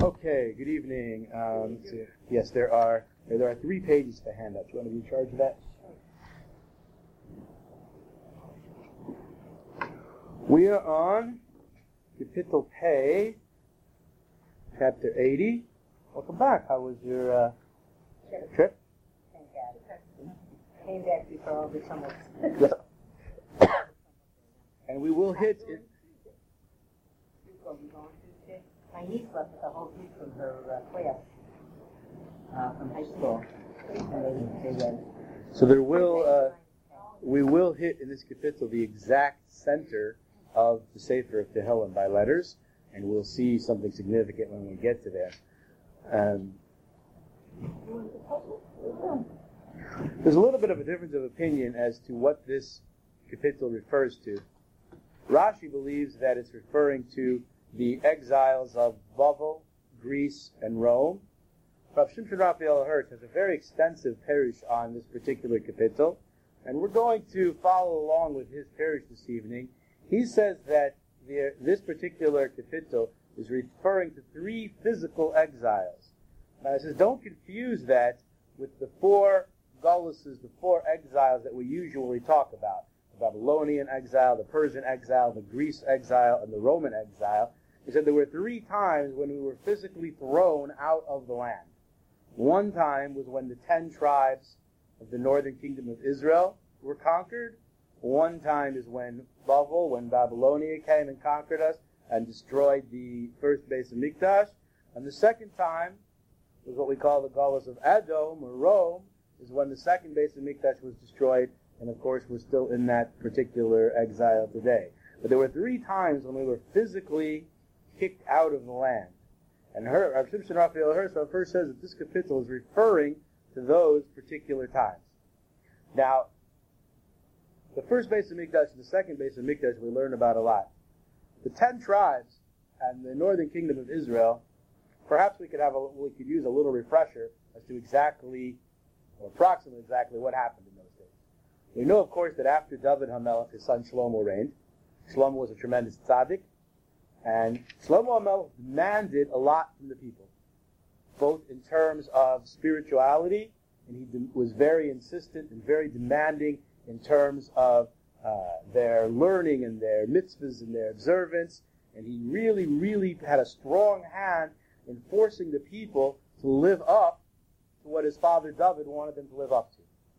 Okay, good evening. Yes, there are 3 pages to hand out. Do you want to be in charge of that? We are on Kapitel Pei, chapter 80. Welcome back. How was your trip? Thank God. Came back before all the tumults. And we will hit it. My niece left with a whole group from her class from high school. And they read. So we will hit in this kapitel the exact center of the Sefer of Tehillim by letters, and we'll see something significant when we get to there. There's a little bit of a difference of opinion as to what this kapitel refers to. Rashi believes that it's referring to the exiles of Bavel, Greece, and Rome. Rav Shimshon Raphael Hirsch has a very extensive perush on this particular kapitel, and we're going to follow along with his perush this evening. He says that this particular kapitel is referring to 3 physical exiles. Now he says, don't confuse that with the 4 galuses, the 4 exiles that we usually talk about. The Babylonian exile, the Persian exile, the Greece exile, and the Roman exile. He said there were 3 times when we were physically thrown out of the land. One time was when the 10 tribes of the northern kingdom of Israel were conquered. One time is when Babylonia came and conquered us and destroyed the first base of Mikdash. And the second time was what we call the Galus of Edom or Rome, is when the second base of Mikdash was destroyed. And of course, we're still in that particular exile today. But there were 3 times when we were physically kicked out of the land. And Rav Shimshon Raphael Hirsch first says that this kapitel is referring to those particular times. Now, the first base of Mikdash and the second base of Mikdash we learn about a lot. The 10 tribes and the northern kingdom of Israel, perhaps we could use a little refresher as to exactly, or approximately exactly, what happened in those days. We know, of course, that after David HaMelech, his son Shlomo reigned. Shlomo was a tremendous tzaddik, and Shlomo HaMelech demanded a lot from the people, both in terms of spirituality, and he was very insistent and very demanding in terms of their learning and their mitzvahs and their observance, and he really, really had a strong hand in forcing the people to live up to what his father David wanted them to live up to.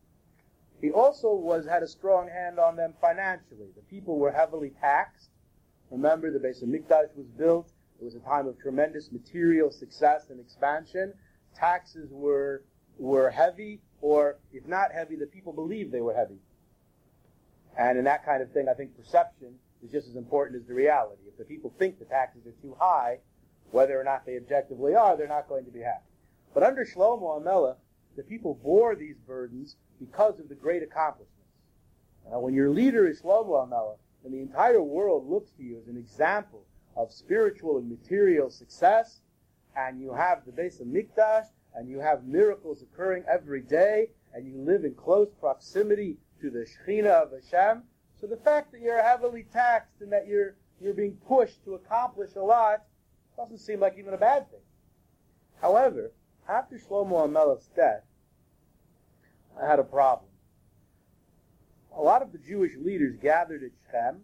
He also had a strong hand on them financially. The people were heavily taxed. Remember, the base of Mikdash was built. It was a time of tremendous material success and expansion. Taxes were heavy, or if not heavy, the people believed they were heavy. And in that kind of thing, I think perception is just as important as the reality. If the people think the taxes are too high, whether or not they objectively are, they're not going to be happy. But under Shlomo HaMelech, the people bore these burdens because of the great accomplishments. Now, when your leader is Shlomo HaMelech, and the entire world looks to you as an example of spiritual and material success, and you have the base of Mikdash, and you have miracles occurring every day, and you live in close proximity to the Shekhinah of Hashem, so the fact that you're heavily taxed and that you're being pushed to accomplish a lot doesn't seem like even a bad thing. However, after Shlomo HaMelech's death, I had a problem. A lot of the Jewish leaders gathered at Shechem,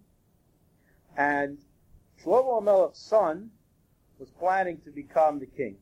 and Shlomo HaMelech's son was planning to become the king.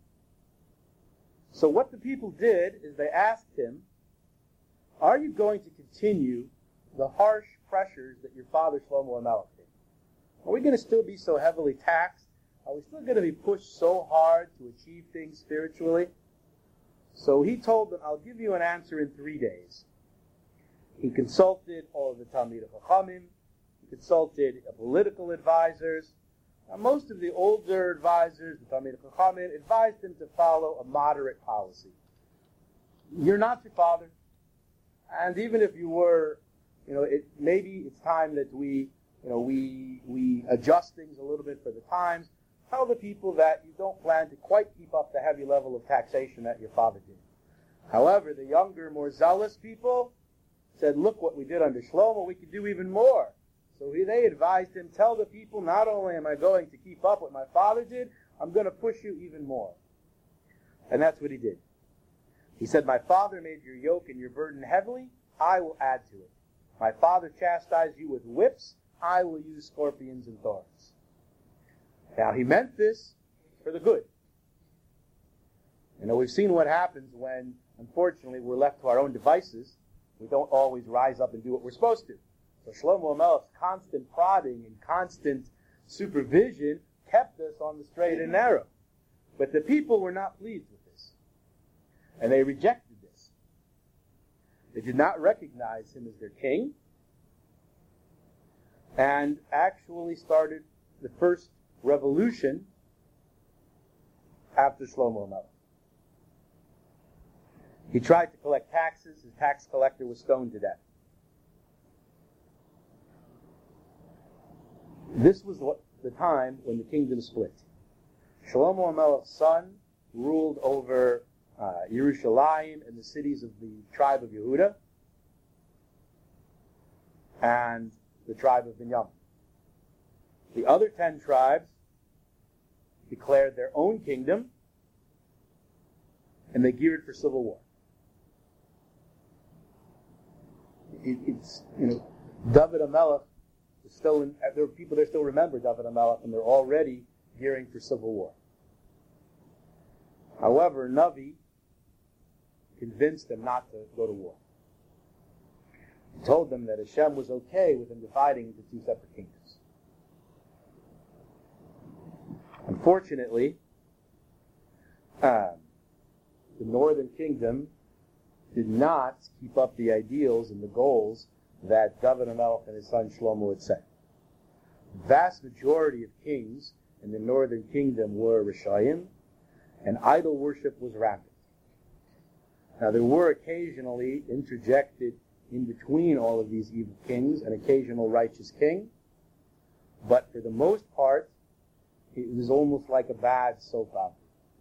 So what the people did is they asked him, are you going to continue the harsh pressures that your father Shlomo HaMelech did? Are we going to still be so heavily taxed? Are we still going to be pushed so hard to achieve things spiritually? So he told them, I'll give you an answer in 3 days. He consulted all of the Talmidei Chachamim. He consulted political advisors. Now, most of the older advisors, the Talmidei Chachamim, advised him to follow a moderate policy. You're not your father. And even if you were, maybe it's time that we adjust things a little bit for the times. Tell the people that you don't plan to quite keep up the heavy level of taxation that your father did. However, the younger, more zealous people said, look what we did under Shlomo, we could do even more. So they advised him, tell the people, not only am I going to keep up what my father did, I'm going to push you even more. And that's what he did. He said, my father made your yoke and your burden heavily. I will add to it. My father chastised you with whips. I will use scorpions and thorns. Now, he meant this for the good. We've seen what happens when, unfortunately, we're left to our own devices. We don't always rise up and do what we're supposed to. So Shlomo HaMelech's constant prodding and constant supervision kept us on the straight and narrow. But the people were not pleased with this. And they rejected this. They did not recognize him as their king. And actually started the first revolution after Shlomo HaMelech. He tried to collect taxes. His tax collector was stoned to death. This was the time when the kingdom split. Shlomo HaMelech's son ruled over Yerushalayim and the cities of the tribe of Yehuda and the tribe of Binyamin. The other 10 tribes declared their own kingdom, and they geared for civil war. David HaMelech is still in, there are people that still remember David HaMelech, and they're already gearing for civil war. However, Navi convinced them not to go to war. He told them that Hashem was okay with them dividing into 2 separate kingdoms. Unfortunately, the northern kingdom did not keep up the ideals and the goals that David HaMelech and his son Shlomo had set. The vast majority of kings in the northern kingdom were Rishayim, and idol worship was rampant. Now, there were occasionally interjected in between all of these evil kings an occasional righteous king, but for the most part, it was almost like a bad soap opera.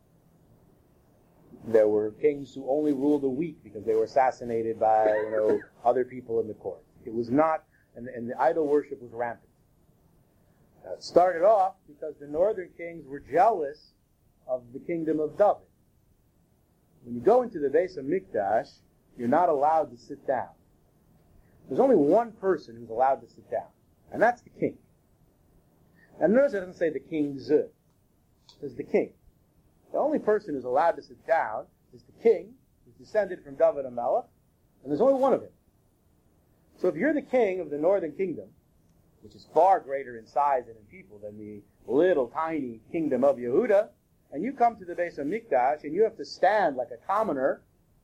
There were kings who only ruled a week because they were assassinated by, other people in the court. It was not, and the idol worship was rampant. It started off because the northern kings were jealous of the kingdom of David. When you go into the Beis HaMikdash, you're not allowed to sit down. There's only one person who's allowed to sit down, and that's the king. And notice it doesn't say the king's, it says the king. The only person who's allowed to sit down is the king, who's descended from David HaMelech, and there's only one of him. So if you're the king of the northern kingdom, which is far greater in size and in people than the little tiny kingdom of Yehuda, and you come to the Beis HaMikdash and you have to stand like a commoner,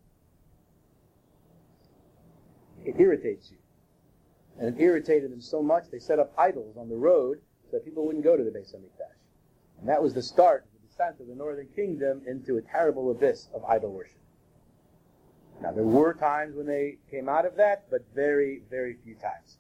it irritates you. And it irritated them so much they set up idols on the road so that people wouldn't go to the Beis HaMikdash. And that was the start of the descent of the northern kingdom into a terrible abyss of idol worship. Now, there were times when they came out of that, but very, very few times.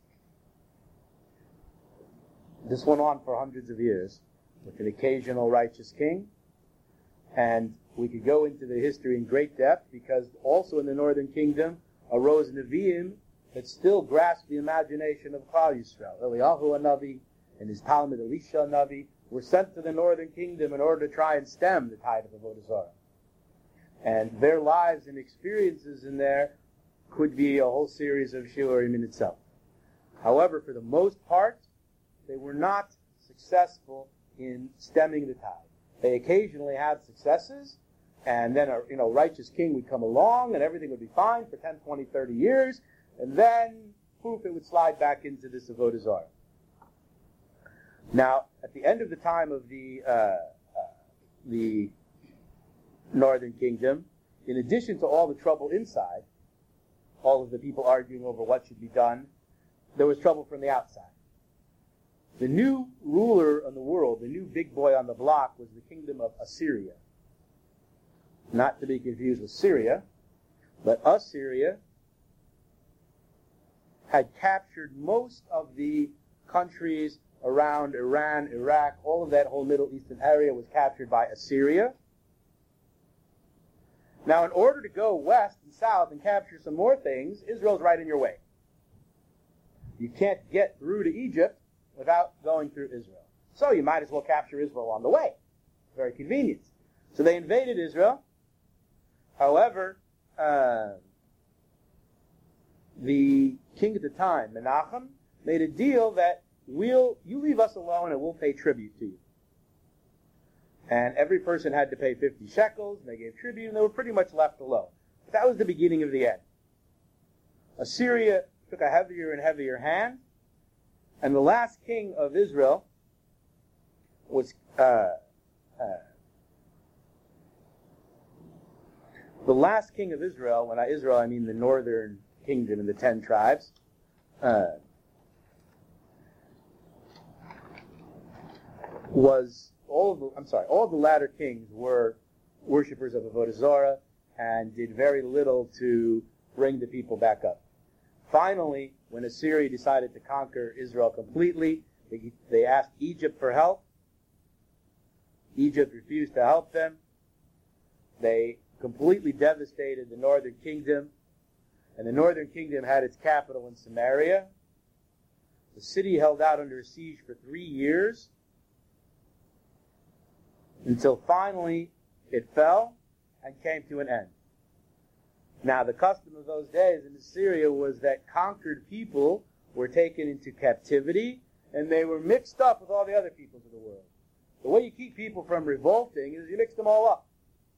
This went on for hundreds of years with an occasional righteous king. And we could go into the history in great depth because also in the northern kingdom arose Nevi'im that still grasped the imagination of Klal Yisrael. Eliyahu HaNavi and his Talmud Elisha HaNavi were sent to the northern kingdom in order to try and stem the tide of Avodah Zarah. And their lives and experiences in there could be a whole series of shiurim in itself. However, for the most part, they were not successful in stemming the tide. They occasionally had successes, and then a righteous king would come along, and everything would be fine for 10, 20, 30 years, and then, poof, it would slide back into this Avodah Zarah. Now, at the end of the time of the northern kingdom, in addition to all the trouble inside, all of the people arguing over what should be done, there was trouble from the outside. The new ruler of the world, the new big boy on the block, was the kingdom of Assyria. Not to be confused with Syria, but Assyria had captured most of the countries around Iran, Iraq, all of that whole Middle Eastern area was captured by Assyria. Now, in order to go west and south and capture some more things, Israel's right in your way. You can't get through to Egypt without going through Israel. So you might as well capture Israel on the way. very convenient. So they invaded Israel. However, the king at the time, Menachem, made a deal that you leave us alone and we'll pay tribute to you. And every person had to pay 50 shekels, and they gave tribute, and they were pretty much left alone. But that was the beginning of the end. Assyria took a heavier and heavier hand, and the last king of Israel was the last king of Israel. When Israel, I mean the northern kingdom and the 10 tribes. All of the latter kings were worshippers of Avodah Zarah and did very little to bring the people back up. Finally, when Assyria decided to conquer Israel completely, they asked Egypt for help. Egypt refused to help them. They completely devastated the northern kingdom, and the northern kingdom had its capital in Samaria. The city held out under a siege for 3 years, until finally it fell and came to an end. Now, the custom of those days in Assyria was that conquered people were taken into captivity, and they were mixed up with all the other peoples of the world. The way you keep people from revolting is you mix them all up.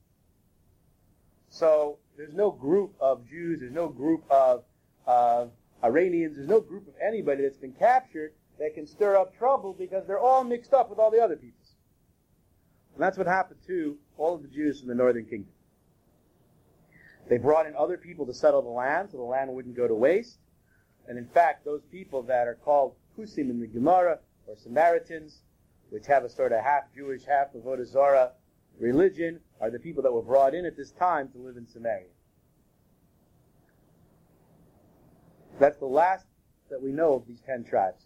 So there's no group of Jews, there's no group of Iranians, there's no group of anybody that's been captured that can stir up trouble because they're all mixed up with all the other peoples. And that's what happened to all of the Jews from the northern kingdom. They brought in other people to settle the land so the land wouldn't go to waste. And in fact, those people that are called Husim in the Gemara, or Samaritans, which have a sort of half Jewish, half Avodah Zarah religion, are the people that were brought in at this time to live in Samaria. That's the last that we know of these 10 tribes.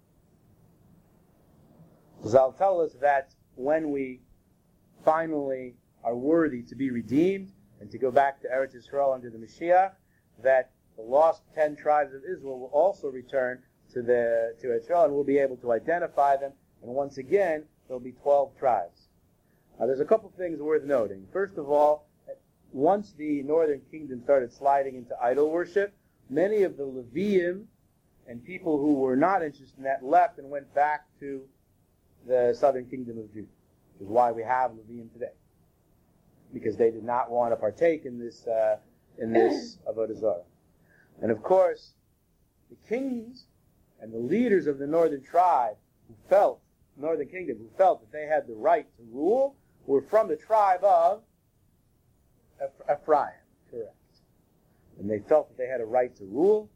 Zal tell us that when we finally are worthy to be redeemed and to go back to Eretz Yisrael under the Mashiach, that the lost 10 tribes of Israel will also return to Israel, and we'll be able to identify them. And once again, there'll be 12 tribes. Now, there's a couple things worth noting. First of all, once the northern kingdom started sliding into idol worship, many of the Leviim and people who were not interested in that left and went back to the southern kingdom of Judah, which is why we have Leviim today, because they did not want to partake in this Avodah Zarah. And of course, the kings and the leaders of the northern tribe northern kingdom who felt that they had the right to rule were from the tribe of Ephraim, correct. And they felt that they had a right to rule.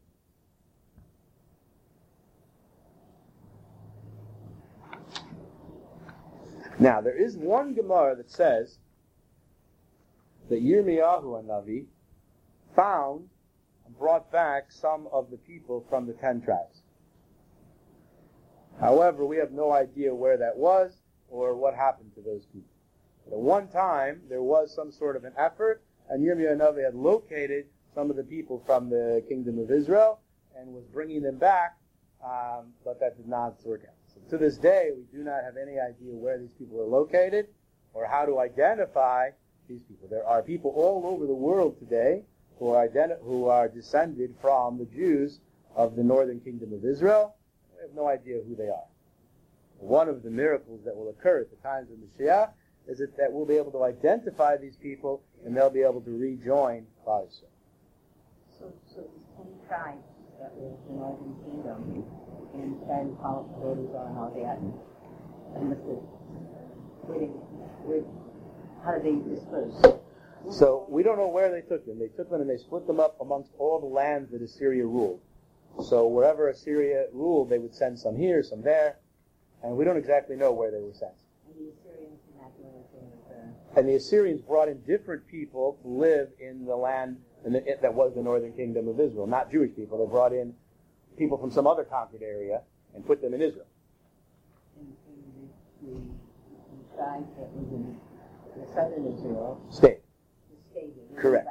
Now, there is one Gemara that says that Yirmiyahu HaNavi found and brought back some of the people from the 10 tribes. However, we have no idea where that was or what happened to those people. But at one time, there was some sort of an effort, and Yirmiyahu HaNavi had located some of the people from the kingdom of Israel and was bringing them back, but that did not work out. So to this day, we do not have any idea where these people are located or how to identify these people. There are people all over the world today who are descended from the Jews of the northern kingdom of Israel. We have no idea who they are. One of the miracles that will occur at the times of Mashiach is that we'll be able to identify these people and they'll be able to rejoin Klal Yisrael. So these 10 tribes that were the northern kingdom and started policies and all that, how did they disperse? So we don't know where they took them. They took them and they split them up amongst all the lands that Assyria ruled. So wherever Assyria ruled, they would send some here, some there, and we don't exactly know where they were sent. And the Assyrians did not do anything with them. And the Assyrians brought in different people to live in the land that was the northern kingdom of Israel, not Jewish people. They brought in people from some other conquered area and put them in Israel. And the tribes that was in the southern Israel Stayed. stayed. Correct.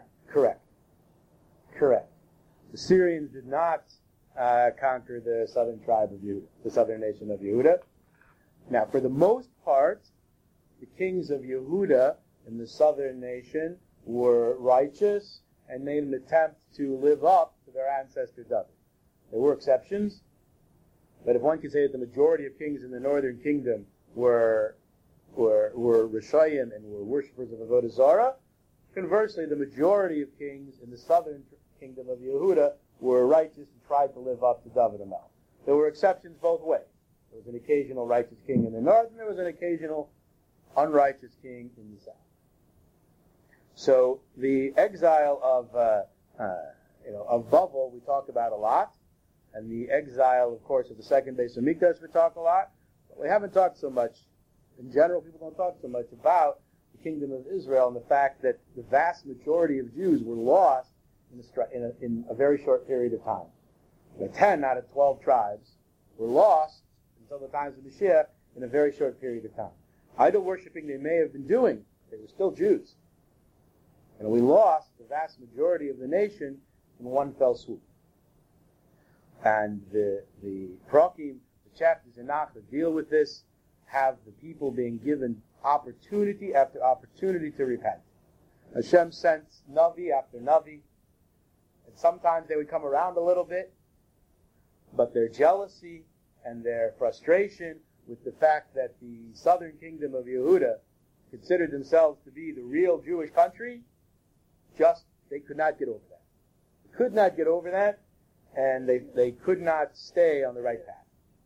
Correct. The Syrians did not conquer the southern tribe of Yehuda, the southern nation of Yehuda. Now, for the most part, the kings of Yehuda in the southern nation were righteous and made an attempt to live up to their ancestor David. There were exceptions, but if one could say that the majority of kings in the northern kingdom were Rishayim and were worshippers of Avodah Zarah, conversely, the majority of kings in the southern kingdom of Yehuda were righteous and tried to live up to David HaMelech. There were exceptions both ways. There was an occasional righteous king in the north, and there was an occasional unrighteous king in the south. So the exile of Bavel we talk about a lot, and the exile, of course, of the second Beis Hamikdash we talk a lot. But we haven't talked so much. In general, people don't talk so much about the kingdom of Israel and the fact that the vast majority of Jews were lost in a very short period of time. 10 out of 12 tribes were lost until the times of Mashiach in a very short period of time. Idol worshipping they may have been doing, they were still Jews. And we lost the vast majority of the nation in one fell swoop. And the Prakim, the chapters in Nach that deal with this, have the people being given opportunity after opportunity to repent. Hashem sent Navi after Navi, and sometimes they would come around a little bit, but their jealousy and their frustration with the fact that the southern kingdom of Yehuda considered themselves to be the real Jewish country, they could not get over that. They could not get over that, and they could not stay on the right path.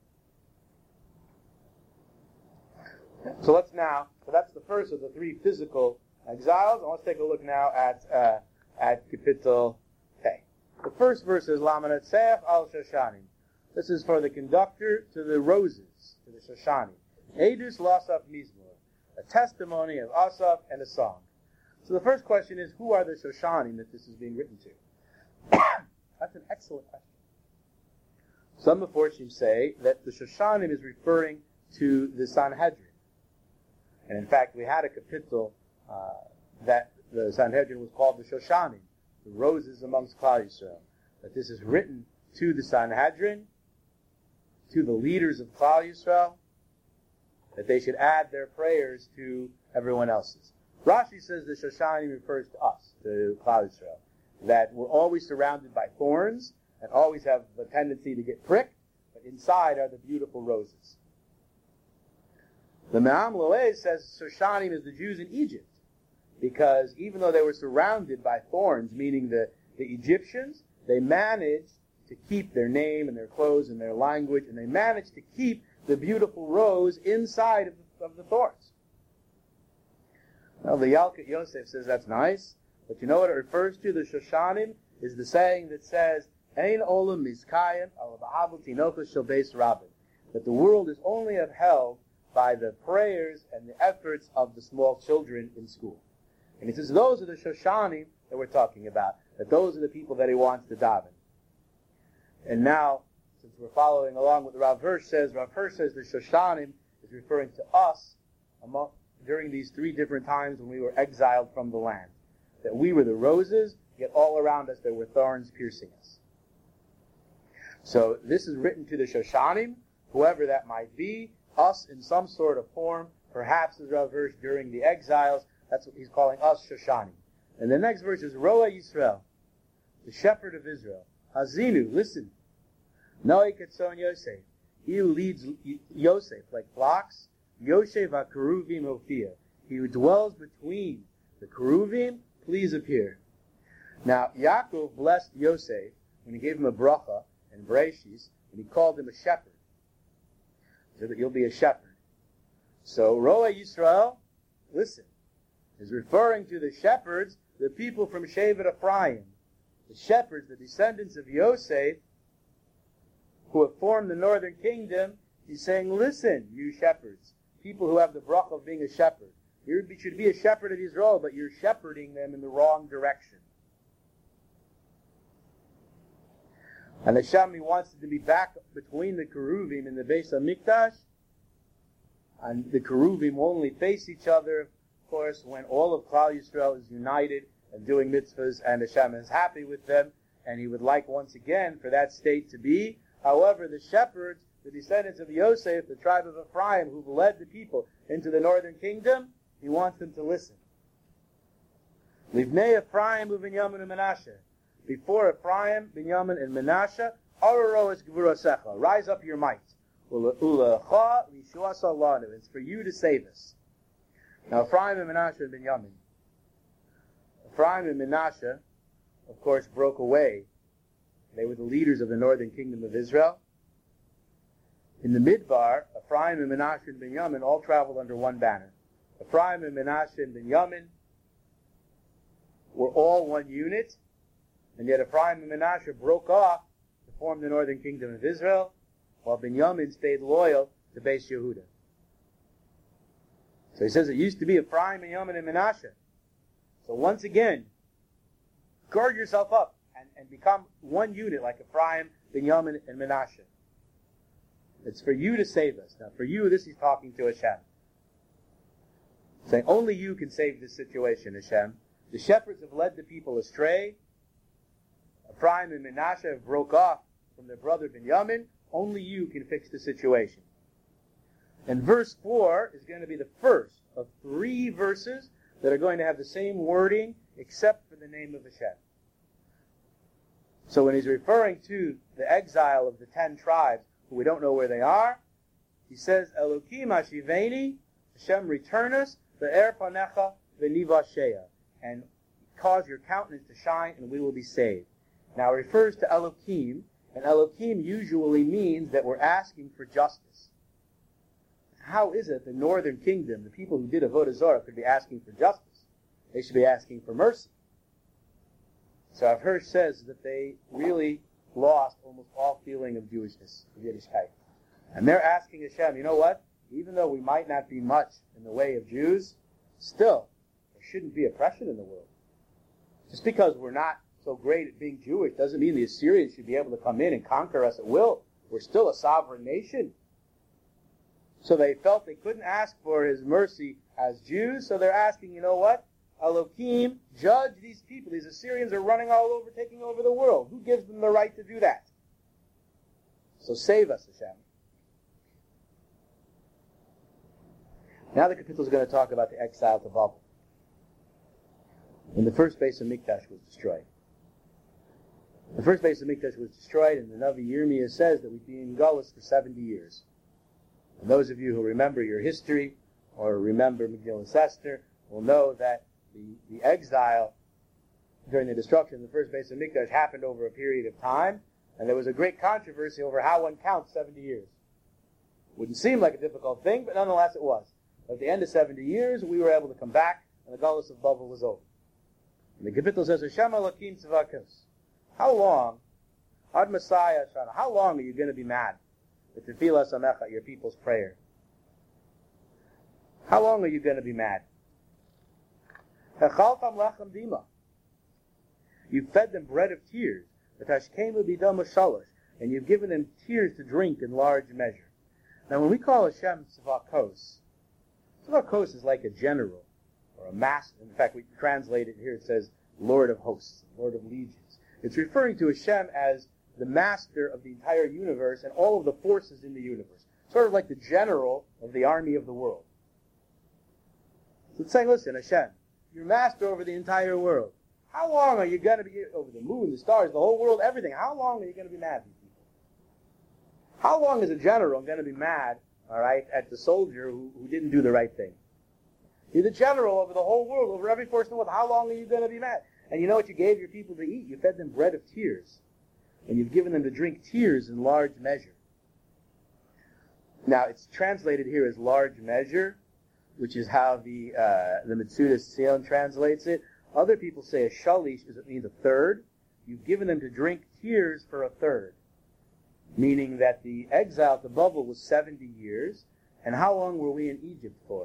So that's the first of the three physical exiles, and let's take a look now at Kapitel Hey. The first verse is Lamanatseach al Shoshanim. This is for the conductor to the roses, to the Shoshani. Edus Lasaf Mizmor, a testimony of Asaf and a song. So the first question is, who are the Shoshanim that this is being written to? That's an excellent question. Some Meforshim say that the Shoshanim is referring to the Sanhedrin. And in fact, we had a kapitel that the Sanhedrin was called the Shoshanim, the roses amongst Klal Yisrael. That this is written to the Sanhedrin, to the leaders of Klal Yisrael, that they should add their prayers to everyone else's. Rashi says the Shoshanim refers to us, to Klal Yisrael, that we're always surrounded by thorns and always have the tendency to get pricked, but inside are the beautiful roses. The Me'am Lo'ez says Shoshanim is the Jews in Egypt, because even though they were surrounded by thorns, meaning the Egyptians, they managed to keep their name and their clothes and their language, and they managed to keep the beautiful rose inside of the thorns. Now the Yalkut Yosef says that's nice, but you know what it refers to? The Shoshanim is the saying that says, Ein olam mizkayim al ba'avul tinochos shel beis rabin, that the world is only upheld by the prayers and the efforts of the small children in school. And he says those are the Shoshanim that we're talking about, that those are the people that he wants to daven. And now, since we're following along with Rav Hirsch says the Shoshanim is referring to us during these three different times when we were exiled from the land. That we were the roses, yet all around us there were thorns piercing us. So this is written to the Shoshanim, whoever that might be, us in some sort of form, perhaps as Rav Hirsch during the exiles. That's what he's calling us Shoshanim. And the next verse is Roa Yisrael, the shepherd of Israel. Hazinu, listen. Noi Ketzon Yosef. He who leads Yosef like flocks. Yosef HaKeruvim Hophia. He who dwells between the Keruvim, please appear. Now, Yaakov blessed Yosef when he gave him a bracha and Bereshis, and he called him a shepherd. So that you'll be a shepherd. So, Roa Yisrael, listen, is referring to the shepherds, the people from Shevet Ephraim. The shepherds, the descendants of Yosef, who have formed the northern kingdom. He's saying, listen, you shepherds, people who have the bracha of being a shepherd. You should be a shepherd of Israel, but you're shepherding them in the wrong direction. And Hashem, he wants to be back between the Keruvim and the Beis HaMikdash. And the Keruvim will only face each other, of course, when all of Klal Yisrael is united and doing mitzvahs, and Hashem is happy with them, and he would like once again for that state to be. However, the shepherds the descendants of Yosef, the tribe of Ephraim, who've led the people into the northern kingdom, he wants them to listen. Livnei Ephraim u'Binyamin u'Menashe. Before Ephraim, Binyamin, and Menashe, Araro es gvurasecha. Rise up your might. Ulecha lishuas alanu. It's for you to save us. Now Ephraim and Menashe and Binyamin. Ephraim and Menashe, of course, broke away. They were the leaders of the northern kingdom of Israel. In the Midbar, Ephraim and Menashe and Binyamin all traveled under one banner. Ephraim and Menashe and Binyamin were all one unit, and yet Ephraim and Menashe broke off to form the northern kingdom of Israel, while Binyamin stayed loyal to Beis Yehuda. So he says it used to be Ephraim, Binyamin, and Menashe. So once again, guard yourself up and become one unit like Ephraim, Binyamin, and Menashe. It's for you to save us. Now for you, this he's talking to Hashem. Saying, only you can save this situation, Hashem. The shepherds have led the people astray. Ephraim and Menashe have broke off from their brother Binyamin. Only you can fix the situation. And verse 4 is going to be the first of 3 verses that are going to have the same wording except for the name of Hashem. So when he's referring to the exile of the 10 tribes, who we don't know where they are, he says, Elokim Hashiveni, Hashem return us, ve'er panecha v'nivasheya, and cause your countenance to shine, and we will be saved. Now it refers to Elokim, and Elokim usually means that we're asking for justice. How is it the northern kingdom, the people who did Avodah Zarah, could be asking for justice? They should be asking for mercy. So Rav Hirsch says that they really lost almost all feeling of Jewishness, of Yiddishkeit. And they're asking Hashem, you know what? Even though we might not be much in the way of Jews, still, there shouldn't be oppression in the world. Just because we're not so great at being Jewish doesn't mean the Assyrians should be able to come in and conquer us at will. We're still a sovereign nation. So they felt they couldn't ask for his mercy as Jews, so they're asking, you know what? Elohim, judge these people. These Assyrians are running all over, taking over the world. Who gives them the right to do that? So save us, Hashem. Now the Kapitel is going to talk about the exile to Babel. When the first base of Mikdash was destroyed. The first base of Mikdash was destroyed, and the Navi Yirmiyah says that we'd be in Gullus for 70 years. And those of you who remember your history, or remember Megillah Esther, will know that the exile during the destruction of the first base of Mikdash happened over a period of time, and there was a great controversy over how one counts 70 years. Wouldn't seem like a difficult thing, but nonetheless it was. At the end of 70 years, we were able to come back, and the Gullus of Babel was over. And the Kapitel says, Hashem Elokim Tzvakos. How long, Ad Messiah Shana, how long are you going to be mad with Tefillah Samecha, your people's prayer? How long are you going to be mad? Hechaltam lechem dima. You fed them bread of tears, and you've given them tears to drink in large measure. Now when we call Hashem Tzvakos, Tzvakos is like a general, or a master. In fact, we translate it here, it says Lord of Hosts, Lord of Legions. It's referring to Hashem as the master of the entire universe and all of the forces in the universe. Sort of like the general of the army of the world. So it's saying, listen, Hashem, you're master over the entire world. How long are you going to be over the moon, the stars, the whole world, everything? How long are you going to be mad at these people? How long is a general going to be mad, all right, at the soldier who didn't do the right thing? You're the general over the whole world, over every force in the world. How long are you going to be mad? And you know what you gave your people to eat? You fed them bread of tears. And you've given them to drink tears in large measure. Now, it's translated here as large measure, which is how the Metzudas Tzion translates it. Other people say a shalish, because it means a third. You've given them to drink tears for a third. Meaning that the exile to Babel was 70 years. And how long were we in Egypt for?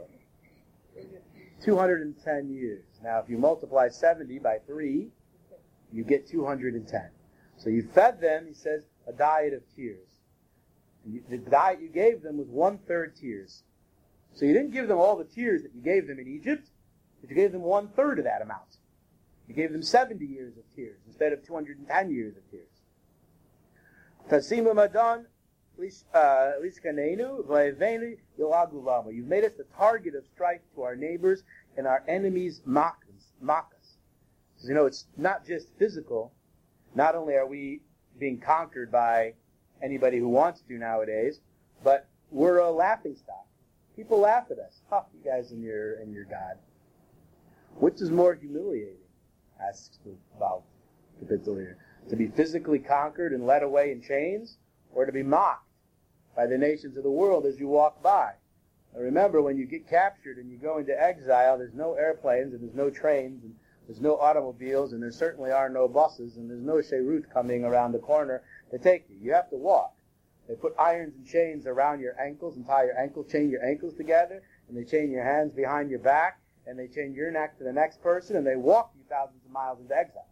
210 years. Now, if you multiply 70 by 3, you get 210. So you fed them, he says, a diet of tears. And the diet you gave them was 1/3 tears. So you didn't give them all the tears that you gave them in Egypt, but you gave them 1/3 of that amount. You gave them 70 years of tears instead of 210 years of tears. Tasimum Adon You've made us the target of strife to our neighbors, and our enemies mock us. So, it's not just physical. Not only are we being conquered by anybody who wants to nowadays, but we're a laughing stock. People laugh at us. Ha, you guys and your God. Which is more humiliating? Asks the Baal Kapitel here. To be physically conquered and led away in chains, or to be mocked by the nations of the world as you walk by. Now remember, when you get captured and you go into exile, there's no airplanes and there's no trains and there's no automobiles and there certainly are no buses and there's no Sheirut coming around the corner to take you. You have to walk. They put irons and chains around your ankles and chain your ankles together, and they chain your hands behind your back, and they chain your neck to the next person, and they walk you thousands of miles into exile.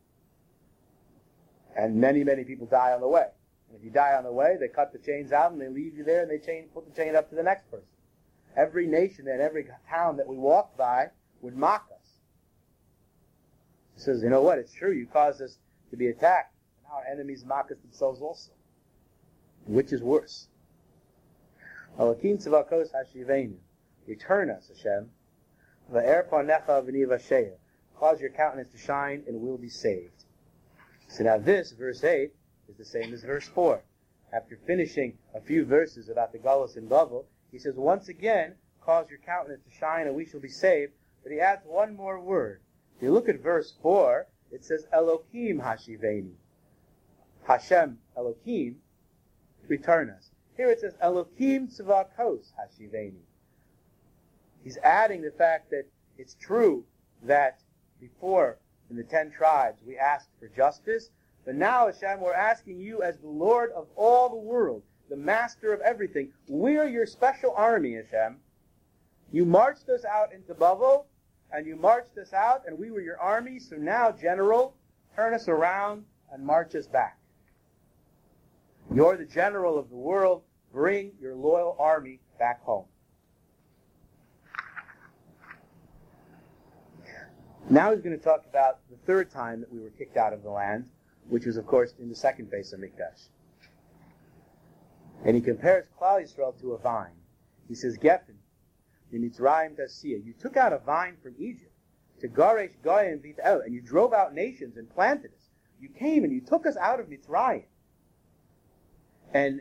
And many, many people die on the way. And if you die on the way, they cut the chains out and they leave you there and they put the chain up to the next person. Every nation and every town that we walked by would mock us. He says, you know what, it's true, you caused us to be attacked. And our enemies mock us themselves also. Which is worse? Alakim tzavakos hashivenu. Return us, Hashem. Va'er panecha v'ni vasheya. Cause your countenance to shine and we'll be saved. So now this, verse 8, is the same as verse 4. After finishing a few verses about the Galus and Bavel, he says, once again, cause your countenance to shine and we shall be saved. But he adds one more word. If you look at verse 4, it says, Elokim hashiveni. Hashem, Elokim, return us. Here it says, Elokim tzavakos hashiveni. He's adding the fact that it's true that before, in the 10 tribes, we asked for justice, but now, Hashem, we're asking you as the Lord of all the world, the master of everything. We're your special army, Hashem. You marched us out into Bavel, and you marched us out, and we were your army, so now, General, turn us around and march us back. You're the general of the world. Bring your loyal army back home. Now he's going to talk about the third time that we were kicked out of the land, which was, of course, in the second Beis HaMikdash. And he compares Klal Yisrael to a vine. He says, Geffen, Mitzrayim Tasiya. You took out a vine from Egypt to Garesh Goyim Vitael, and you drove out nations and planted us. You came and you took us out of Mitzrayim. And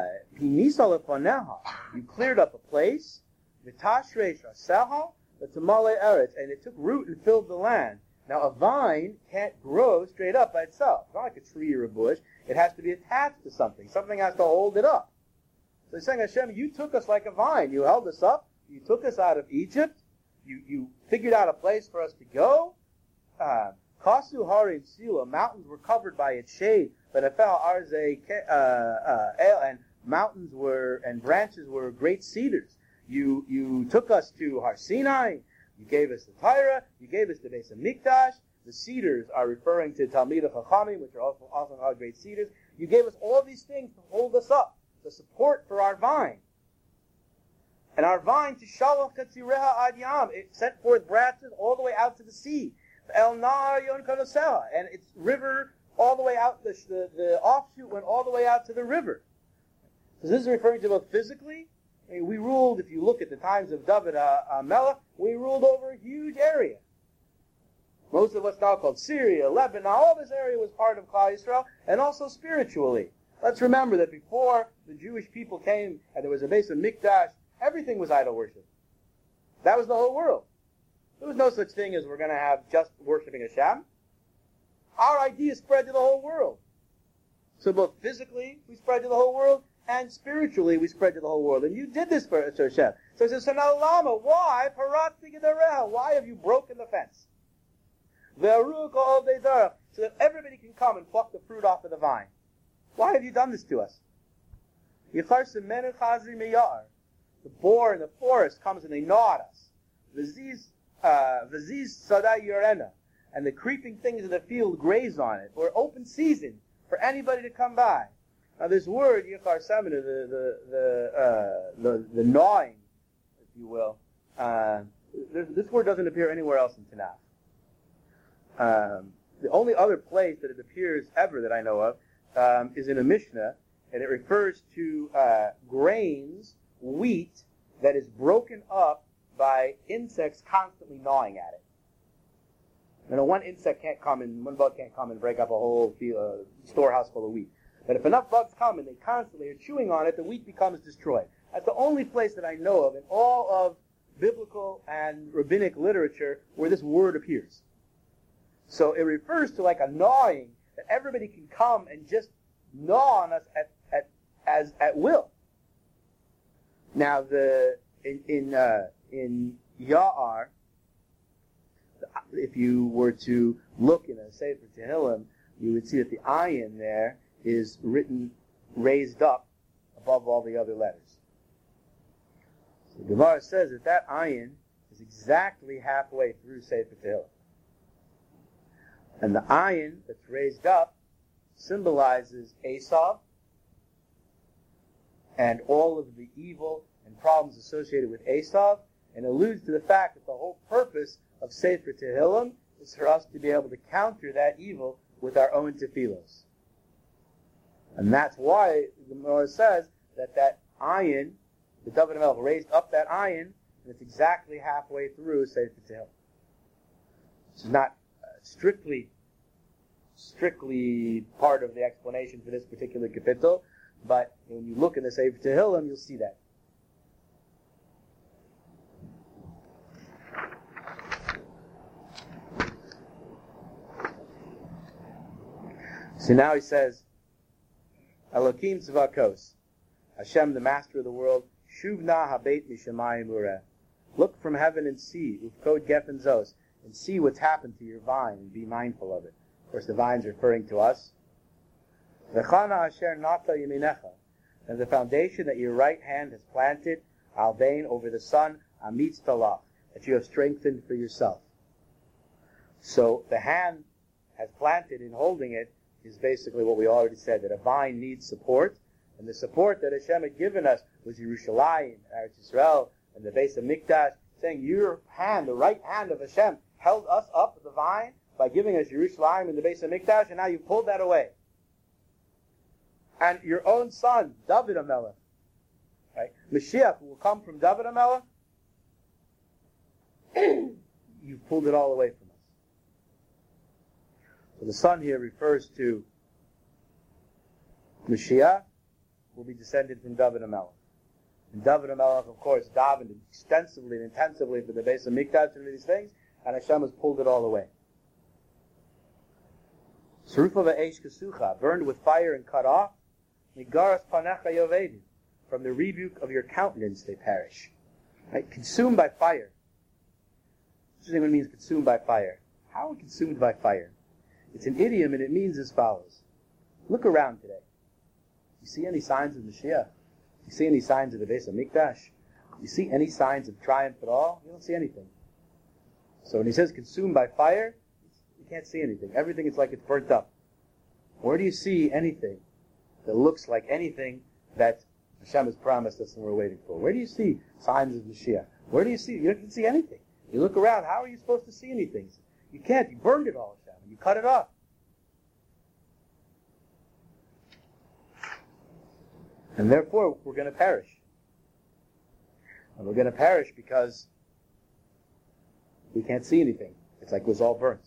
you cleared up a place, Vitashresh Raseha, and it took root and filled the land. Now, a vine can't grow straight up by itself. It's not like a tree or a bush. It has to be attached to something. Something has to hold it up. So he's saying, Hashem, you took us like a vine. You held us up. You took us out of Egypt. You figured out a place for us to go. Kasu Harim Sila, mountains were covered by its shade. But Nefel Arze and mountains were, and branches were great cedars. You took us to Har Sinai. You gave us the Torah. You gave us the Beis HaMikdash. The cedars are referring to Talmidei Chachamim, which are also called great cedars. You gave us all these things to hold us up, the support for our vine. And our vine, Tishalach Katzireha Ad Yam, it sent forth branches all the way out to the sea. El Nahar Yon Kanoseha, and its river all the way out, the offshoot went all the way out to the river. So this is referring to both physically. I mean, we ruled, if you look at the times of David Melech, we ruled over a huge area. Most of what's now called Syria, Lebanon, all this area was part of Klal Yisrael, and also spiritually. Let's remember that before the Jewish people came and there was a Beis HaMikdash, everything was idol worship. That was the whole world. There was no such thing as we're going to have just worshiping Hashem. Our idea spread to the whole world. So both physically, we spread to the whole world, and spiritually, we spread to the whole world. And you did this for Hashem. So he says, so now Lama, why? Why have you broken the fence? So that everybody can come and pluck the fruit off of the vine. Why have you done this to us? The boar in the forest comes and they gnaw at us. And the creeping things of the field graze on it. Or open season for anybody to come by. Now this word, Yichar Semina, the gnawing, if you will, this word doesn't appear anywhere else in Tanakh. The only other place that it appears ever that I know of is in a Mishnah, and it refers to grains, wheat, that is broken up by insects constantly gnawing at it. One insect can't come in, one bug can't come and break up a whole storehouse full of wheat. But if enough bugs come and they constantly are chewing on it, the wheat becomes destroyed. That's the only place that I know of in all of biblical and rabbinic literature where this word appears. So it refers to like a gnawing that everybody can come and just gnaw on us at will. Now in Ya'ar, if you were to look in a Sefer Tehillim, you would see that the ayin there is written raised up above all the other letters. So the Gemara says that ayin is exactly halfway through Sefer Tehillim. And the ayin that's raised up symbolizes Esav and all of the evil and problems associated with Esav, and alludes to the fact that the whole purpose of Sefer Tehillim is for us to be able to counter that evil with our own tefillos. And that's why the Gemara says that ayin, the David HaMelech raised up that ayin, and it's exactly halfway through Sefer Tehillim. This is not strictly part of the explanation for this particular kapitel, but when you look in the Sefer Tehillim, you'll see that. So now he says, Elokim Tzvakos, Hashem, the master of the world, Shuvna habeit mishamayim ureh. Look from heaven and see, Ufkod gefen zos, and see what's happened to your vine, and be mindful of it. Of course, the vine's referring to us. V'chana asher nata yeminecha, and the foundation that your right hand has planted, alvein, over the sun, amitz talach, that you have strengthened for yourself. So the hand has planted in holding it is basically what we already said, that a vine needs support, and the support that Hashem had given us was Yerushalayim, Eretz Yisrael, and the Beis HaMikdash, saying your hand, the right hand of Hashem, held us up the vine by giving us Yerushalayim and the Beis HaMikdash, and now you pulled that away. And your own son, David HaMelech, right? Mashiach will come from David HaMelech, you pulled it all away from us. So the son here refers to Mashiach, will be descended from David HaMelech. And David HaMelech, of course, davened extensively and intensively for the Beis HaMikdash and these things, and Hashem has pulled it all away. Sarufa v'eish kesucha, burned with fire and cut off. Nigaras panecha yovedu, from the rebuke of your countenance they perish. Right? Consumed by fire. Interesting what it means, consumed by fire. How are we consumed by fire? It's an idiom, and it means as follows. Look around today. You see any signs of Mashiach? You see any signs of the Beis HaMikdash? You see any signs of triumph at all? You don't see anything. So when he says consumed by fire, you can't see anything. Everything is like it's burnt up. Where do you see anything that looks like anything that Hashem has promised us and we're waiting for? Where do you see signs of Mashiach? Where do you see? You don't see anything. You look around, how are you supposed to see anything? You can't. You burned it all, Hashem. You cut it off. And therefore, we're going to perish. And we're going to perish because we can't see anything. It's like it was all burnt.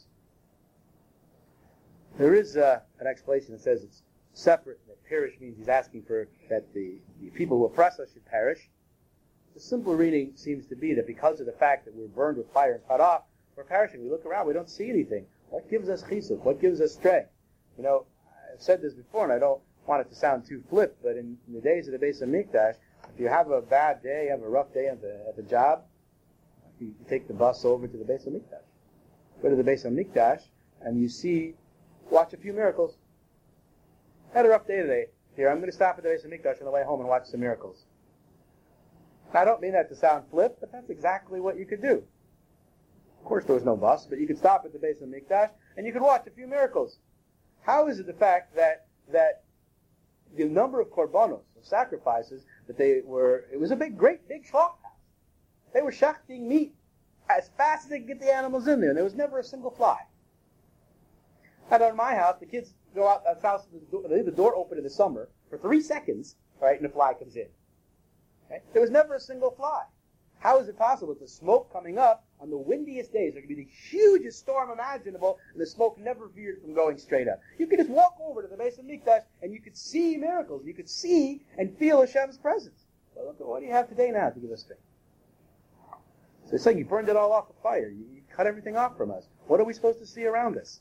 There is an explanation that says it's separate, that perish means he's asking for that the people who oppress us should perish. The simple reading seems to be that because of the fact that we're burned with fire and cut off, we're perishing. We look around, we don't see anything. What gives us chesed? What gives us strength? You know, I've said this before, and I don't want it to sound too flip, but in the days of the Beis HaMikdash, if you have a bad day, you have a rough day at the job, you take the bus over to the Beis HaMikdash. Go to the Beis HaMikdash, and you watch a few miracles. I had a rough day today. Here, I'm going to stop at the Beis HaMikdash on the way home and watch some miracles. Now, I don't mean that to sound flip, but that's exactly what you could do. Of course, there was no bus, but you could stop at the Beis HaMikdash, and you could watch a few miracles. How is it the fact that the number of korbanos, of sacrifices, it was a great big slaughterhouse. They were shachting meat as fast as they could get the animals in there, and there was never a single fly. And on my house, the kids go out that's house, they leave the door open in the summer for 3 seconds, right, and the fly comes in. Okay? There was never a single fly. How is it possible that the smoke coming up on the windiest days, there could be the hugest storm imaginable, and the smoke never veered from going straight up? You could just walk over to the base of Mikdash, and you could see miracles. You could see and feel Hashem's presence. Well, look at what do you have today now to give us faith? So it's like you burned it all off with fire. You cut everything off from us. What are we supposed to see around us?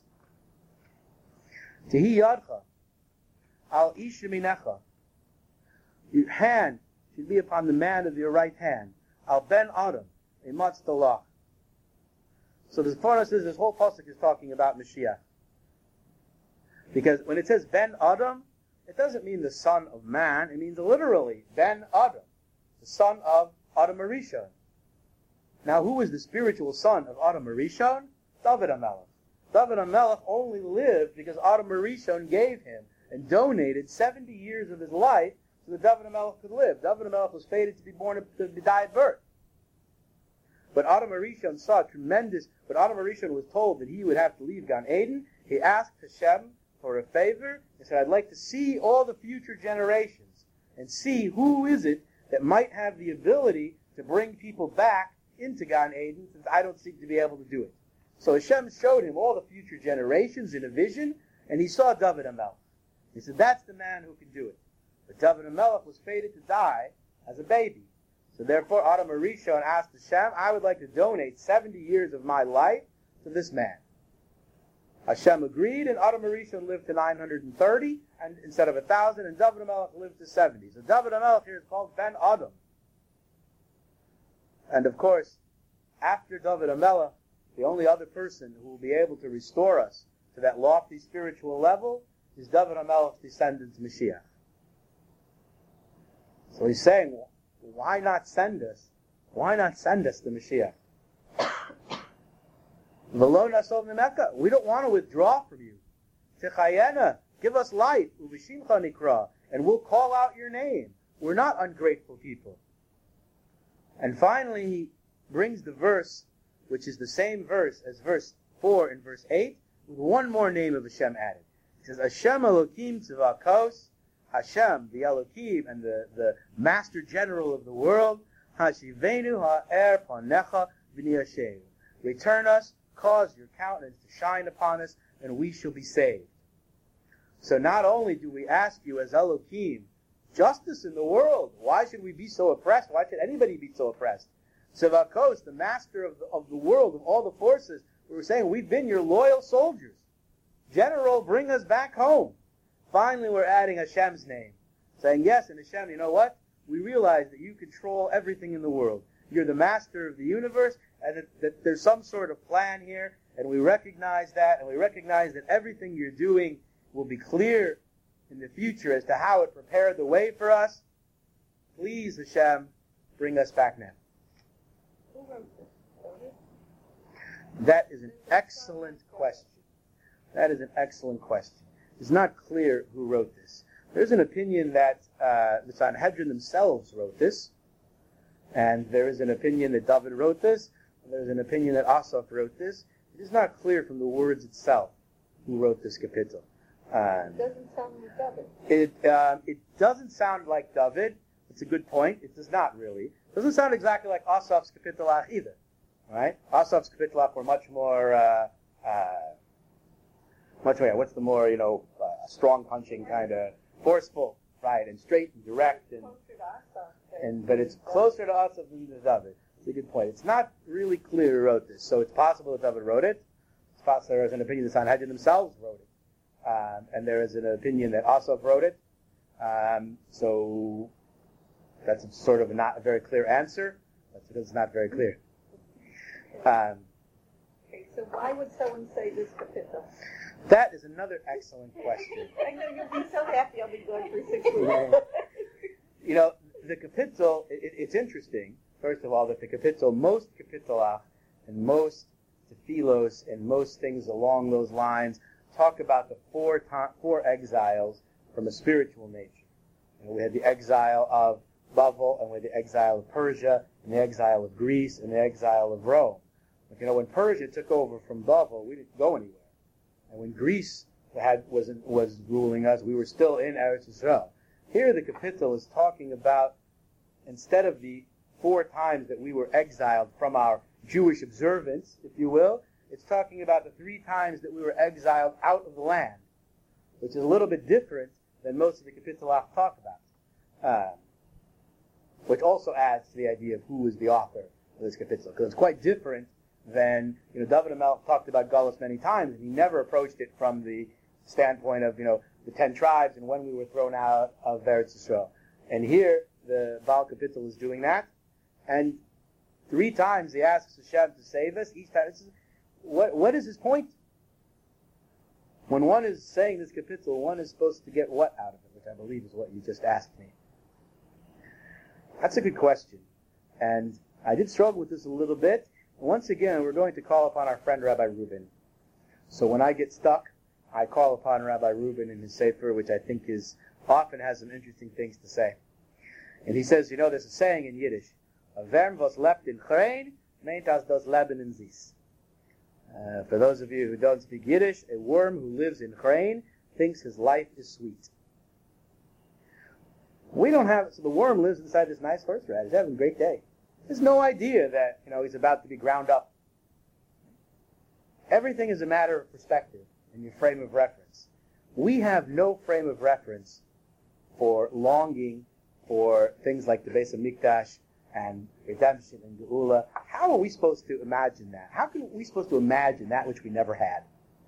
Tehi yadcha al ish yaminecha. Your hand should be upon the man of your right hand. Al ben Adam, a matztalach. So the Forno says this whole pasuk is talking about Mashiach. Because when it says ben Adam, it doesn't mean the son of man. It means literally ben Adam, the son of Adam Arishon. Now, who is the spiritual son of Adam Arishon? David HaMelech. David HaMelech only lived because Adam Arishon gave him and donated 70 years of his life so that David HaMelech could live. David HaMelech was fated to be born to die at birth. But Adam Arishon saw tremendous, but Adam Arishon was told that he would have to leave Gan Eden. He asked Hashem for a favor. He said, I'd like to see all the future generations and see who is it that might have the ability to bring people back into Gan Eden, since I don't seem to be able to do it. So Hashem showed him all the future generations in a vision, and he saw David HaMelech. He said, that's the man who can do it. But David HaMelech was fated to die as a baby. So therefore, Adam Arishon asked Hashem, I would like to donate 70 years of my life to this man. Hashem agreed, and Adam Arishon lived to 930 and instead of 1,000, and David HaMelech lived to 70. So David HaMelech here is called Ben Adam. And of course, after David HaMelech, the only other person who will be able to restore us to that lofty spiritual level is David HaMelech's descendant, Mashiach. So he's saying, why not send us? Why not send us the Mashiach? V'lo nasov mimeka. We don't want to withdraw from you. Techayena, give us life. Uv'shimcha nikra, and we'll call out your name. We're not ungrateful people. And finally, he brings the verse, which is the same verse as verse 4 and verse 8, with one more name of Hashem added. He says, Hashem Elokim Tzivakos, Hashem, the Elokim, and the Master General of the world, Hashivenu ha'er panecha v'niyashev. Return us, cause your countenance to shine upon us, and we shall be saved. So not only do we ask you as Elokim, justice in the world. Why should we be so oppressed? Why should anybody be so oppressed? Tzivakos, the master of the world, of all the forces, we were saying, we've been your loyal soldiers. General, bring us back home. Finally, we're adding Hashem's name. Saying, yes, and Hashem, you know what? We realize that you control everything in the world. You're the master of the universe, and that there's some sort of plan here, and we recognize that, and we recognize that everything you're doing will be clear in the future as to how it prepared the way for us. Please, Hashem, bring us back now. Who wrote this? That is an excellent question. That is an excellent question. It's not clear who wrote this. There's an opinion that the Sanhedrin themselves wrote this, and there is an opinion that David wrote this, and there's an opinion that Asaph wrote this. It is not clear from the words itself who wrote this kapitel. It doesn't sound like David. It doesn't sound like David. It's a good point. It does not really. It doesn't sound exactly like Asaph's kapitelach either. Right? Asaph's kapitelach were much more, what's the more, strong punching kind of forceful, right, and straight and direct, but it's closer to Asaph than to David. It's a good point. It's not really clear who wrote this, so it's possible that David wrote it. It's possible there is an opinion that Sanhedrin themselves wrote it. And there is an opinion that Asaph wrote it. So that's sort of not a very clear answer. That's because it's not very clear. Okay, so why would someone say this kapitel? That is another excellent question. I know you'll be so happy I'll be gone for 6 weeks. The kapitel, it's interesting, first of all, that the kapitel, most kapitelach and most tefillos and most things along those lines talk about the four exiles from a spiritual nature. We had the exile of Bavel, and we had the exile of Persia, and the exile of Greece, and the exile of Rome. But, when Persia took over from Bavel, we didn't go anywhere. And when Greece was ruling us. We were still in Eretz Yisrael. Here the Kapitel is talking about, instead of the 4 times that we were exiled from our Jewish observance, if you will, it's talking about the 3 times that we were exiled out of the land, which is a little bit different than most of the Kapitelach talk about, which also adds to the idea of who is the author of this Kapitel, because it's quite different than, David HaMelech talked about Galus many times, and he never approached it from the standpoint of, the 10 tribes and when we were thrown out of Eretz Yisrael. And here, the Baal Kapitel is doing that, and 3 times he asks Hashem to save us. Each time, what is his point? When one is saying this Kapitel, one is supposed to get what out of it, which I believe is what you just asked me. That's a good question, and I did struggle with this a little bit. Once again, we're going to call upon our friend Rabbi Rubin. So when I get stuck, I call upon Rabbi Rubin in his Sefer, which I think often has some interesting things to say. And he says, there's a saying in Yiddish, a worm was lebt in Chrein, meint as das Leben in Zis. For those of you who don't speak Yiddish, a worm who lives in Chrein thinks his life is sweet. So the worm lives inside this nice horseradish. He's having a great day. He has no idea that, he's about to be ground up. Everything is a matter of perspective and your frame of reference. We have no frame of reference for longing for things like the Beis HaMikdash and redemption and Geula. How are we supposed to imagine that? How are we supposed to imagine that which we never had?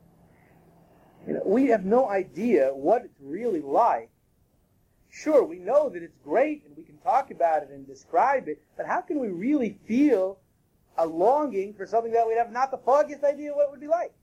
We have no idea what it's really like. Sure, we know that it's great and we can talk about it and describe it, but how can we really feel a longing for something that we have not the foggiest idea what it would be like?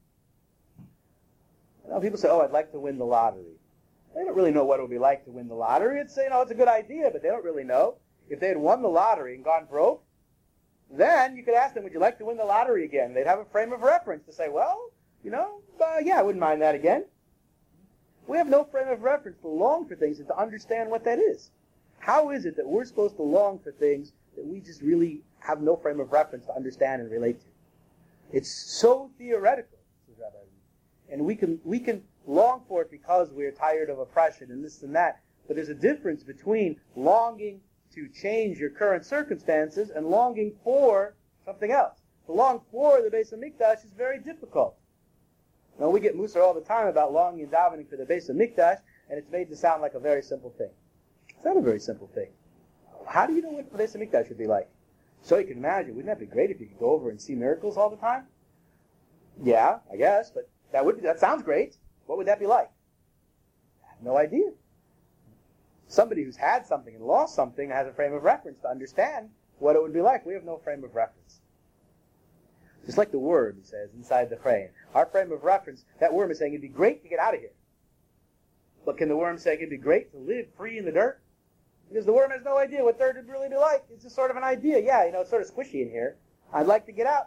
People say, I'd like to win the lottery. They don't really know what it would be like to win the lottery. It's a good idea, but they don't really know. If they had won the lottery and gone broke, then you could ask them, would you like to win the lottery again? They'd have a frame of reference to say, yeah, I wouldn't mind that again. We have no frame of reference to long for things and to understand what that is. How is it that we're supposed to long for things that we just really have no frame of reference to understand and relate to? It's so theoretical, says Rabbi Rubin. And we can long for it because we're tired of oppression and this and that. But there's a difference between longing to change your current circumstances and longing for something else. To long for the Beis HaMikdash is very difficult. Now, we get Musar all the time about longing and davening for the Beis HaMikdash, and it's made to sound like a very simple thing. It's not a very simple thing. How do you know what the Beis HaMikdash would be like? So you can imagine, wouldn't that be great if you could go over and see miracles all the time? Yeah, I guess, but that sounds great. What would that be like? I have no idea. Somebody who's had something and lost something has a frame of reference to understand what it would be like. We have no frame of reference. Just like the worm, he says, inside the frame. Our frame of reference, that worm is saying it'd be great to get out of here. But can the worm say it'd be great to live free in the dirt? Because the worm has no idea what dirt would really be like. It's just sort of an idea. Yeah, it's sort of squishy in here. I'd like to get out.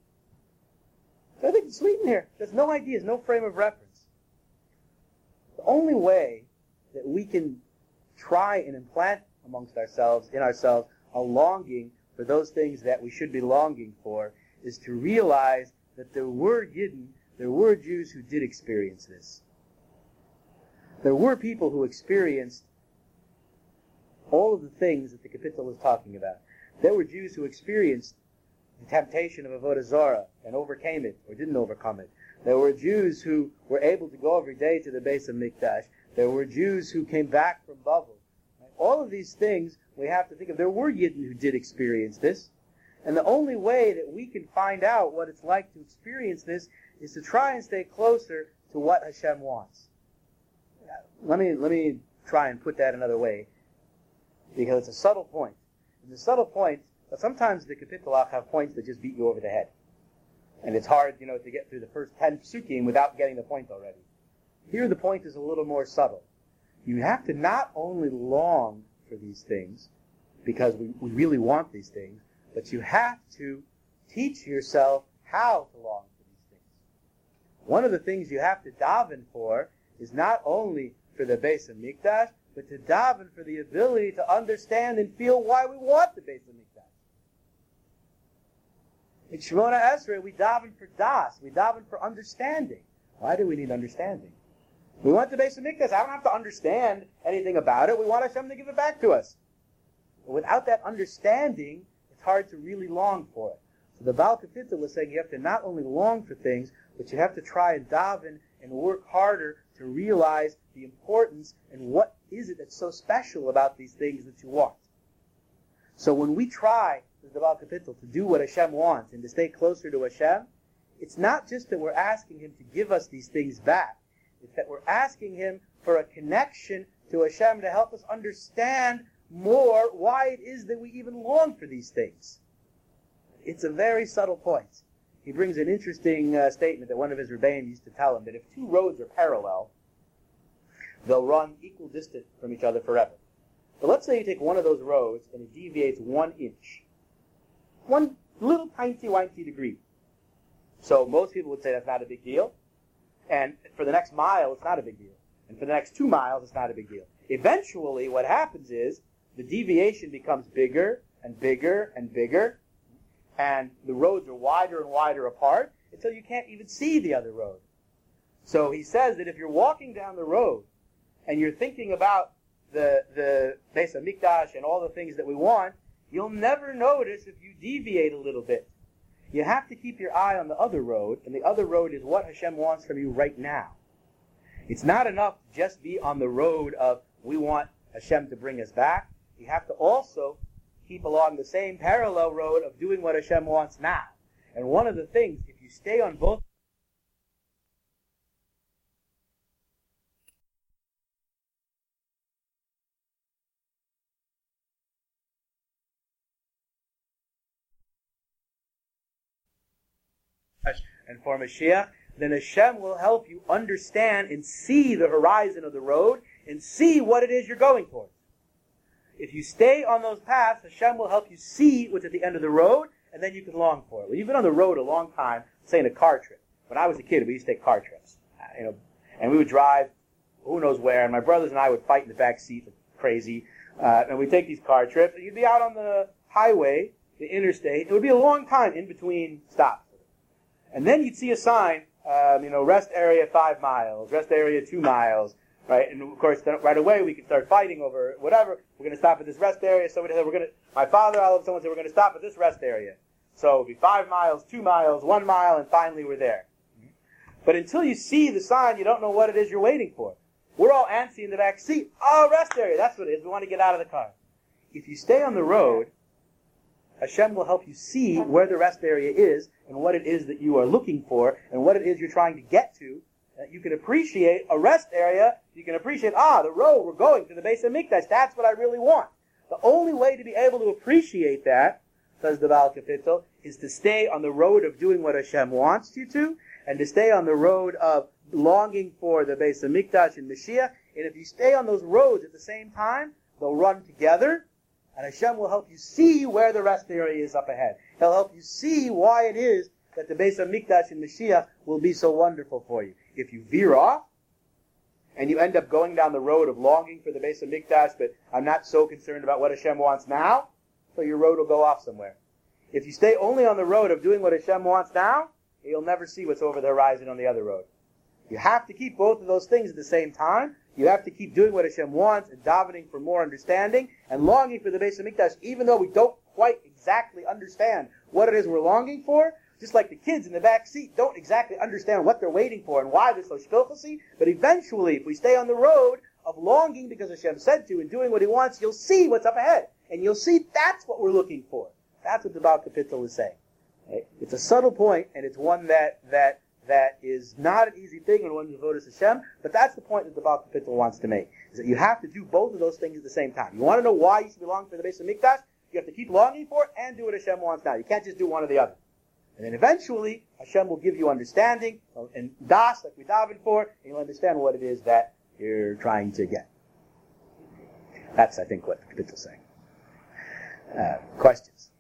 So I think it's sweet in here. There's no ideas, no frame of reference. The only way that we can try and implant in ourselves, a longing for those things that we should be longing for is to realize that there were Jews who did experience this. There were people who experienced all of the things that the Kapitel is talking about. There were Jews who experienced the temptation of Avodah Zarah and overcame it or didn't overcome it. There were Jews who were able to go every day to the Beis HaMikdash. There were Jews who came back from Bavel. All of these things we have to think of. There were Yidden who did experience this. And the only way that we can find out what it's like to experience this is to try and stay closer to what Hashem wants. Let me try and put that another way, because it's a subtle point. And the subtle point, but sometimes the Kapitelach have points that just beat you over the head. And it's hard, to get through the first 10 psukim without getting the point already. Here the point is a little more subtle. You have to not only long for these things, because we really want these things, but you have to teach yourself how to long for these things. One of the things you have to daven for is not only for the Beis HaMikdash, but to daven for the ability to understand and feel why we want the Beis HaMikdash. In Shemona Esrei, we daven for das. We daven for understanding. Why do we need understanding? We want the Beis Hamikdash. I don't have to understand anything about it. We want Hashem to give it back to us. But without that understanding, it's hard to really long for it. So the Baal Kapitel is saying you have to not only long for things, but you have to try and daven and work harder to realize the importance and what is it that's so special about these things that you want. So when we try, as the Baal Kapitel, to do what Hashem wants and to stay closer to Hashem, it's not just that we're asking Him to give us these things back. It's that we're asking Him for a connection to Hashem to help us understand more why it is that we even long for these things. It's a very subtle point. He brings an interesting statement that one of his rebbeim used to tell him, that if two roads are parallel, they'll run equal distance from each other forever. But let's say you take one of those roads and it deviates 1 inch. One little tiny degree. So most people would say that's not a big deal. And for the next mile, it's not a big deal. And for the next 2 miles, it's not a big deal. Eventually, what happens is the deviation becomes bigger and bigger and bigger, and the roads are wider and wider apart until you can't even see the other road. So he says that if you're walking down the road and you're thinking about the Beis Hamikdash and all the things that we want, you'll never notice if you deviate a little bit. You have to keep your eye on the other road, and the other road is what Hashem wants from you right now. It's not enough to just be on the road of we want Hashem to bring us back. You have to also keep along the same parallel road of doing what Hashem wants now. And one of the things, if you stay on both and for Mashiach, then Hashem will help you understand and see the horizon of the road and see what it is you're going towards. If you stay on those paths, Hashem will help you see what's at the end of the road, and then you can long for it. Well, you've been on the road a long time, say in a car trip. When I was a kid, we used to take car trips, and we would drive who knows where, and my brothers and I would fight in the back seat like crazy, and we'd take these car trips, and you'd be out on the highway, the interstate. It would be a long time in between stops. And then you'd see a sign, rest area 5 miles, rest area 2 miles, right? And of course, right away we could start fighting over whatever. We're going to stop at this rest area. Somebody said my father, someone said we're going to stop at this rest area. So it'd be 5 miles, 2 miles, 1 mile, and finally we're there. But until you see the sign, you don't know what it is you're waiting for. We're all antsy in the back seat. Oh, rest area, that's what it is. We want to get out of the car. If you stay on the road, Hashem will help you see where the rest area is and what it is that you are looking for and what it is you're trying to get to. You can appreciate a rest area. You can appreciate, the road, we're going to the Beis Hamikdash. That's what I really want. The only way to be able to appreciate that, says the Baal Kapitel, is to stay on the road of doing what Hashem wants you to, and to stay on the road of longing for the Beis Hamikdash and Mashiach. And if you stay on those roads at the same time, they'll run together. And Hashem will help you see where the rest area is up ahead. He'll help you see why it is that the Beis Hamikdash and Mashiach will be so wonderful for you. If you veer off, and you end up going down the road of longing for the Beis Hamikdash, but I'm not so concerned about what Hashem wants now, so your road will go off somewhere. If you stay only on the road of doing what Hashem wants now, you'll never see what's over the horizon on the other road. You have to keep both of those things at the same time. You have to keep doing what Hashem wants and davening for more understanding and longing for the Beis Hamikdash, even though we don't quite exactly understand what it is we're longing for. Just like the kids in the back seat don't exactly understand what they're waiting for and why they're so shpilchasi. But eventually, if we stay on the road of longing because Hashem said to and doing what He wants, you'll see what's up ahead. And you'll see that's what we're looking for. That's what the Baal Kapitel is saying. Right? It's a subtle point, and it's one that is not an easy thing when one's devoted to Hashem, but that's the point that the Baal Kapitel wants to make, is that you have to do both of those things at the same time. You want to know why you should be longing for the Beis Hamikdash? You have to keep longing for it and do what Hashem wants now. You can't just do one or the other. And then eventually, Hashem will give you understanding and das, like we daven for, and you'll understand what it is that you're trying to get. That's, I think, what the Kapitel is saying. Questions?